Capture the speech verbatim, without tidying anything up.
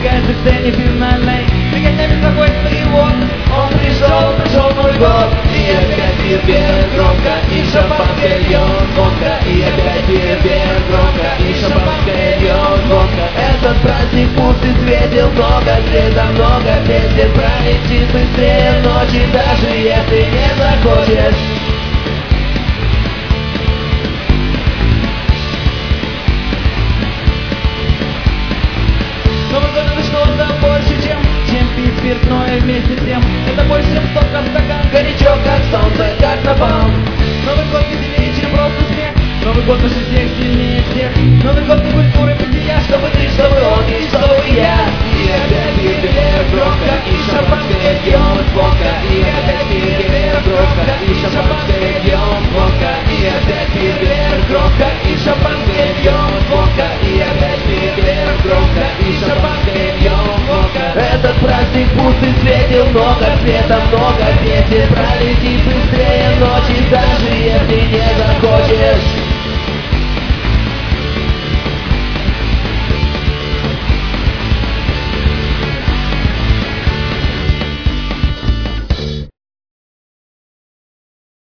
каждой сцене финальной меня беспокоит его. Он пришел, пришел Новый год, и опять фейерверк громко, и шампанское льет звонко, и опять фейерверк громко, и шампанское льет звонко. Этот праздник пусть и светил много света, много песен, пролетит быстрее ночи, даже если не захочешь. Новый год это что-то больше, чем, чем пить спиртное вместе с тем. Это больше, чем стопка в стакан, горячо, как солнце, как напалм. Новый год веселее, чем просто смех. Новый год выше всех, сильнее всех. Новый год не культуры бытия, чтобы ты, чтобы он и чтобы я. И опять фейерверк громко, и шампанское льем звонко, и опять фейерверк громко, и шампанское льем звонко, и опять фейерверк громко, и шампанское льем звонко, и опять фейерверк громко, и шампанское льем звонко. Этот праздник пусть и светил много света, много песен, пролетит быстрее ночи, даже если не захочешь.